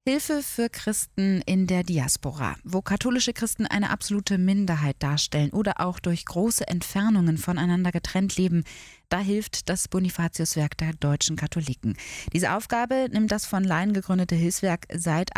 Hilfe für Christen in der Diaspora, wo katholische Christen eine absolute Minderheit darstellen oder auch durch große Entfernungen voneinander getrennt leben, da hilft das Bonifatiuswerk der deutschen Katholiken. Diese Aufgabe nimmt das von Laien gegründete Hilfswerk seit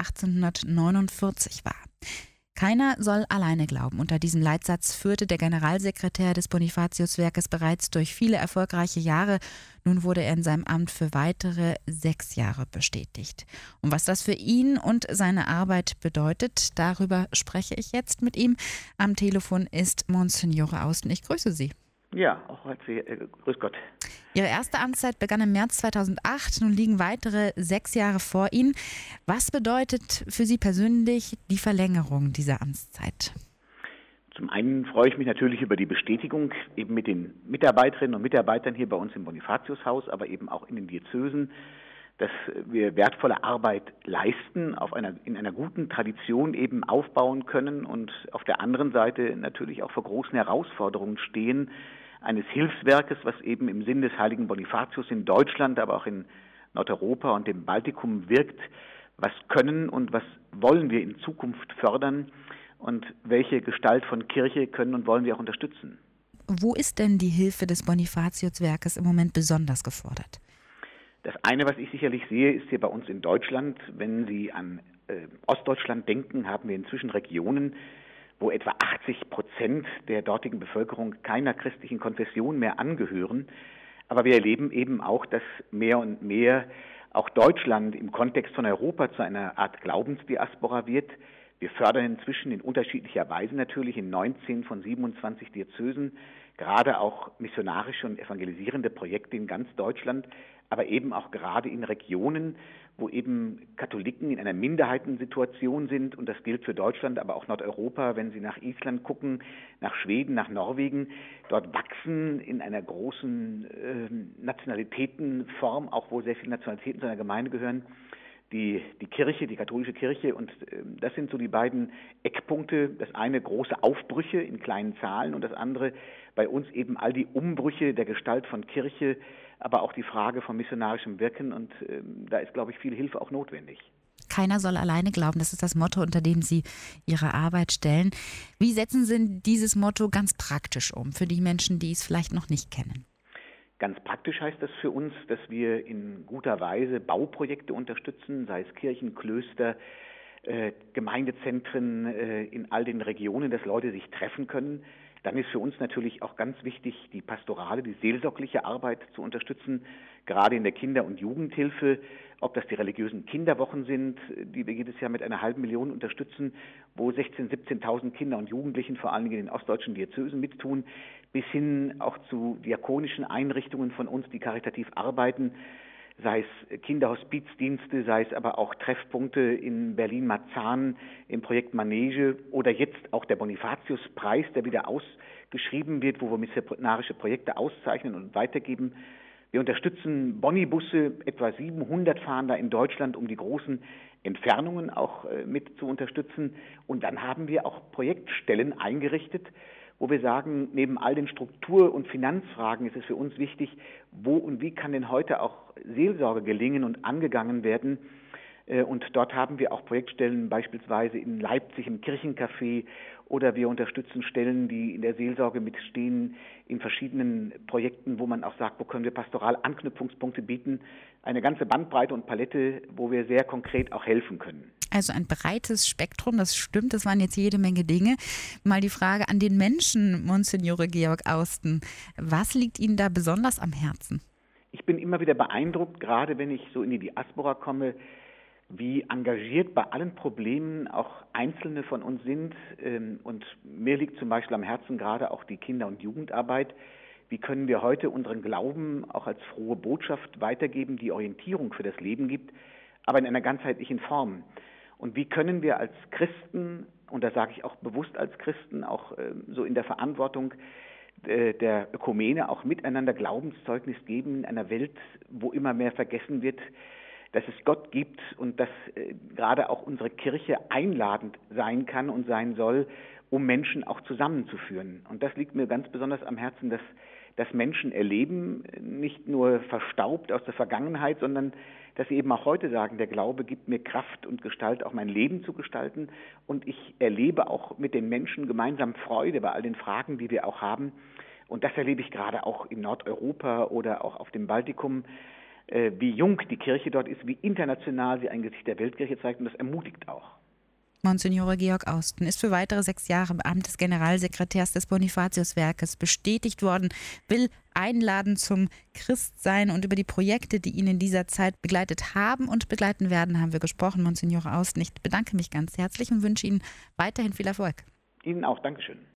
1849 wahr. Keiner soll alleine glauben. Unter diesem Leitsatz führte der Generalsekretär des Bonifatiuswerkes bereits durch viele erfolgreiche Jahre. Nun wurde er in seinem Amt für weitere 6 Jahre bestätigt. Und was das für ihn und seine Arbeit bedeutet, darüber spreche ich jetzt mit ihm. Am Telefon ist Monsignore Austen. Ich grüße Sie. Ja, auch grüß Gott. Ihre erste Amtszeit begann im März 2008. Nun liegen weitere 6 Jahre vor Ihnen. Was bedeutet für Sie persönlich die Verlängerung dieser Amtszeit? Zum einen freue ich mich natürlich über die Bestätigung eben mit den Mitarbeiterinnen und Mitarbeitern hier bei uns im Bonifatiushaus, aber eben auch in den Diözesen, dass wir wertvolle Arbeit leisten, in einer guten Tradition eben aufbauen können und auf der anderen Seite natürlich auch vor großen Herausforderungen stehen, eines Hilfswerkes, was eben im Sinn des heiligen Bonifatius in Deutschland, aber auch in Nordeuropa und dem Baltikum wirkt. Was können und was wollen wir in Zukunft fördern und welche Gestalt von Kirche können und wollen wir auch unterstützen? Wo ist denn die Hilfe des Bonifatiuswerkes im Moment besonders gefordert? Das eine, was ich sicherlich sehe, ist hier bei uns in Deutschland. Wenn Sie an Ostdeutschland denken, haben wir inzwischen Regionen, wo etwa 80% der dortigen Bevölkerung keiner christlichen Konfession mehr angehören. Aber wir erleben eben auch, dass mehr und mehr auch Deutschland im Kontext von Europa zu einer Art Glaubensdiaspora wird. Wir fördern inzwischen in unterschiedlicher Weise natürlich in 19 von 27 Diözesen gerade auch missionarische und evangelisierende Projekte in ganz Deutschland, aber eben auch gerade in Regionen, wo eben Katholiken in einer Minderheitensituation sind, und das gilt für Deutschland, aber auch Nordeuropa. Wenn Sie nach Island gucken, nach Schweden, nach Norwegen, dort wachsen in einer großen Nationalitätenform, auch wo sehr viele Nationalitäten zu einer Gemeinde gehören, die Kirche, die katholische Kirche, und das sind so die beiden Eckpunkte. Das eine große Aufbrüche in kleinen Zahlen und das andere bei uns eben all die Umbrüche der Gestalt von Kirche, aber auch die Frage von missionarischem Wirken, und da ist, glaube ich, viel Hilfe auch notwendig. Keiner soll alleine glauben, das ist das Motto, unter dem Sie Ihre Arbeit stellen. Wie setzen Sie dieses Motto ganz praktisch um, für die Menschen, die es vielleicht noch nicht kennen? Ganz praktisch heißt das für uns, dass wir in guter Weise Bauprojekte unterstützen, sei es Kirchen, Klöster, Gemeindezentren in all den Regionen, dass Leute sich treffen können. Dann ist für uns natürlich auch ganz wichtig, die pastorale, die seelsorgliche Arbeit zu unterstützen, gerade in der Kinder- und Jugendhilfe, ob das die religiösen Kinderwochen sind, die wir jedes Jahr mit 500.000 unterstützen, wo 16.000, 17.000 Kinder und Jugendlichen, vor allen Dingen in den ostdeutschen Diözesen, mittun, bis hin auch zu diakonischen Einrichtungen von uns, die karitativ arbeiten, sei es Kinderhospizdienste, sei es aber auch Treffpunkte in Berlin-Marzahn im Projekt Manege oder jetzt auch der Bonifatiuspreis, der wieder ausgeschrieben wird, wo wir missionarische Projekte auszeichnen und weitergeben. Wir unterstützen Bonnibusse, etwa 700 fahren da in Deutschland, um die großen Entfernungen auch mit zu unterstützen. Und dann haben wir auch Projektstellen eingerichtet, wo wir sagen, neben all den Struktur- und Finanzfragen ist es für uns wichtig, wo und wie kann denn heute auch Seelsorge gelingen und angegangen werden. Und dort haben wir auch Projektstellen beispielsweise in Leipzig im Kirchencafé, oder wir unterstützen Stellen, die in der Seelsorge mitstehen, in verschiedenen Projekten, wo man auch sagt, wo können wir pastoral Anknüpfungspunkte bieten. Eine ganze Bandbreite und Palette, wo wir sehr konkret auch helfen können. Also ein breites Spektrum, das stimmt, das waren jetzt jede Menge Dinge. Mal die Frage an den Menschen, Monsignore Georg Austen. Was liegt Ihnen da besonders am Herzen? Ich bin immer wieder beeindruckt, gerade wenn ich so in die Diaspora komme, wie engagiert bei allen Problemen auch Einzelne von uns sind. Und mir liegt zum Beispiel am Herzen gerade auch die Kinder- und Jugendarbeit. Wie können wir heute unseren Glauben auch als frohe Botschaft weitergeben, die Orientierung für das Leben gibt, aber in einer ganzheitlichen Form? Und wie können wir als Christen, und da sage ich auch bewusst als Christen, auch so in der Verantwortung der Ökumene auch miteinander Glaubenszeugnis geben in einer Welt, wo immer mehr vergessen wird, dass es Gott gibt und dass gerade auch unsere Kirche einladend sein kann und sein soll, um Menschen auch zusammenzuführen. Und das liegt mir ganz besonders am Herzen, dass dass Menschen erleben, nicht nur verstaubt aus der Vergangenheit, sondern dass sie eben auch heute sagen, der Glaube gibt mir Kraft und Gestalt, auch mein Leben zu gestalten. Und ich erlebe auch mit den Menschen gemeinsam Freude bei all den Fragen, die wir auch haben. Und das erlebe ich gerade auch in Nordeuropa oder auch auf dem Baltikum, wie jung die Kirche dort ist, wie international sie ein Gesicht der Weltkirche zeigt. Und das ermutigt auch. Monsignore Georg Austen ist für weitere 6 Jahre im Amt des Generalsekretärs des Bonifatiuswerkes bestätigt worden, will einladen zum Christsein, und über die Projekte, die ihn in dieser Zeit begleitet haben und begleiten werden, haben wir gesprochen. Monsignore Austen, ich bedanke mich ganz herzlich und wünsche Ihnen weiterhin viel Erfolg. Ihnen auch, Dankeschön.